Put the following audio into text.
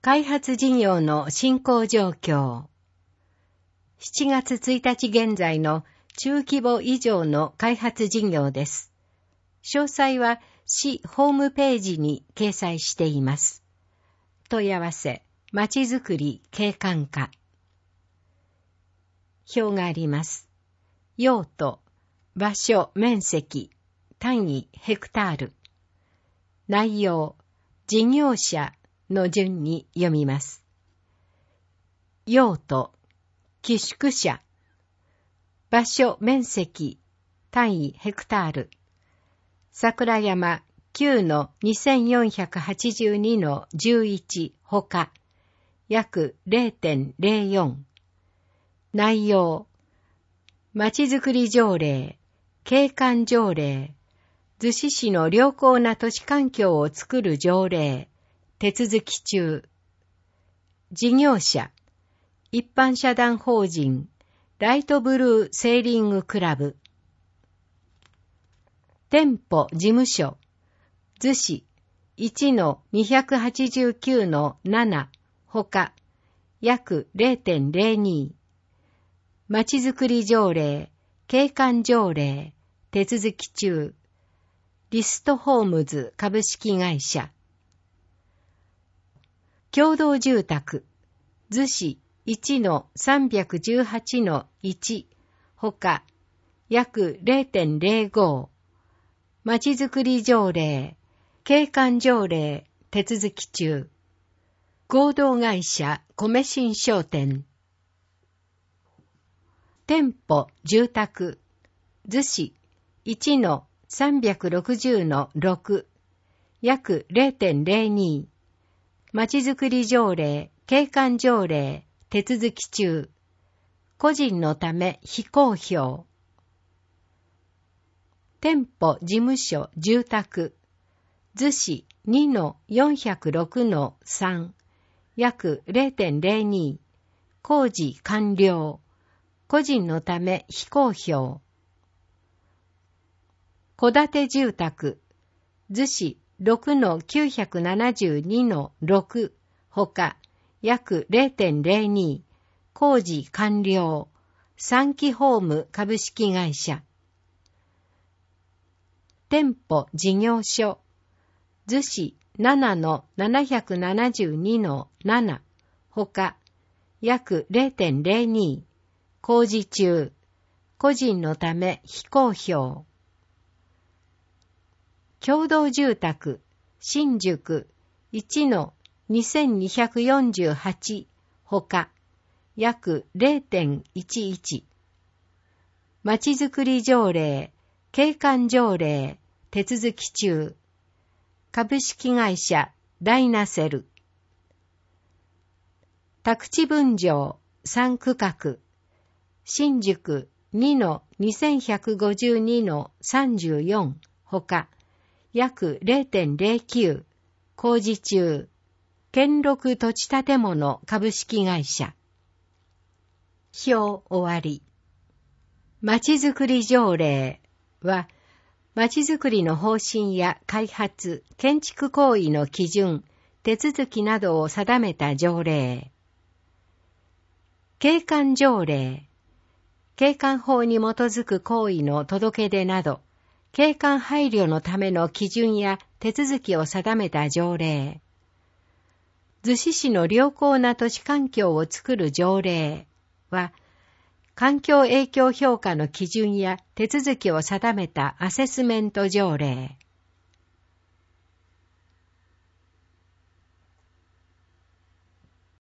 開発事業の進行状況。7月1日現在の中規模以上の開発事業です。詳細は市ホームページに掲載しています。問い合わせ、まちづくり景観課。表があります。用途、場所、面積、単位、ヘクタール。内容、事業者の順に読みます。用途、寄宿舎。場所、面積、単位、ヘクタール。桜山 9-2482-11 ほか、約 0.04。内容、まちづくり条例、景観条例、逗子市の良好な都市環境を作る条例、手続き中。事業者、一般社団法人、ライトブルーセーリングクラブ。店舗事務所、逗子 1-289-7 ほか、約 0.02。まちづくり条例、景観条例、手続き中。リストホームズ株式会社。共同住宅、逗子 1-318-1 ほか、約 0.05。まちづくり条例、景観条例、手続き中。合同会社、米新商店。店舗、住宅、逗子 1-360-6、約 0.02。まちづくり条例、景観条例、手続き中。個人のため非公表。店舗、事務所、住宅、逗子 2-406-3、約 0.02。工事完了。個人のため非公表。戸建て住宅、逗子 6-972-6 ほか、約 0.02。工事完了。三期ホーム株式会社。店舗事業所、逗子 7-772-7 ほか、約 0.02。工事中。個人のため非公表。共同住宅、新宿 1-2248 ほか、約 0.11。まちづくり条例、景観条例、手続き中。株式会社、ダイナセル。宅地分譲、3区画。新宿 2-2152-34 ほか、約 0.09。工事中。兼六土地建物株式会社。表終わり。まちづくり条例は、まちづくりの方針や開発、建築行為の基準、手続きなどを定めた条例。景観条例。景観法に基づく行為の届け出など、景観配慮のための基準や手続きを定めた条例。逗子市の良好な都市環境を作る条例は、環境影響評価の基準や手続きを定めたアセスメント条例。